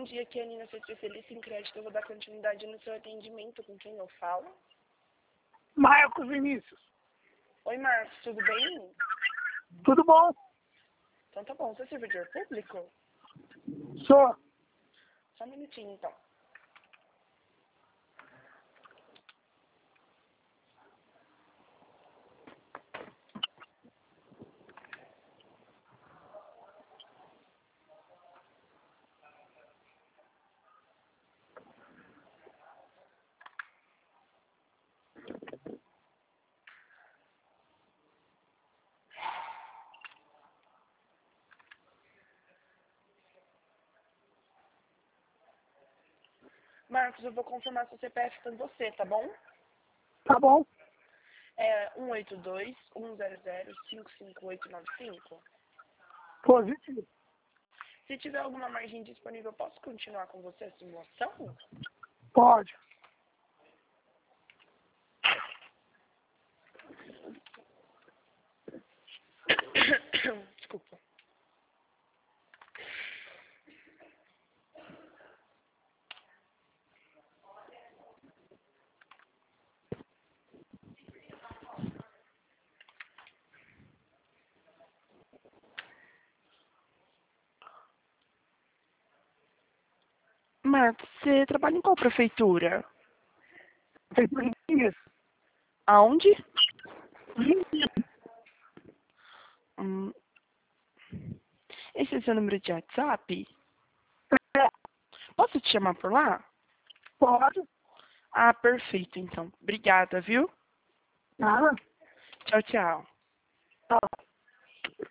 dia, aqui é a Nina, sou especialista em crédito. Eu vou dar continuidade no seu atendimento. Com quem eu falo? Marcos Vinícius. Oi, Marcos, tudo bem? Tudo bom? Então tá bom. Você é servidor público? Sou. Só um minutinho, então. Marcos, eu vou confirmar seu CPF com você, tá bom? Tá bom. É 182-100-55895. Positivo. Se tiver alguma margem disponível, posso continuar com você a simulação? Pode. Desculpa. Marcos, você trabalha em qual prefeitura? Feitura. Aonde? Hum, Esse é seu número de WhatsApp? Posso te chamar por lá? Pode. Ah, perfeito, então. Obrigada, viu? Nada. Tchau, tchau.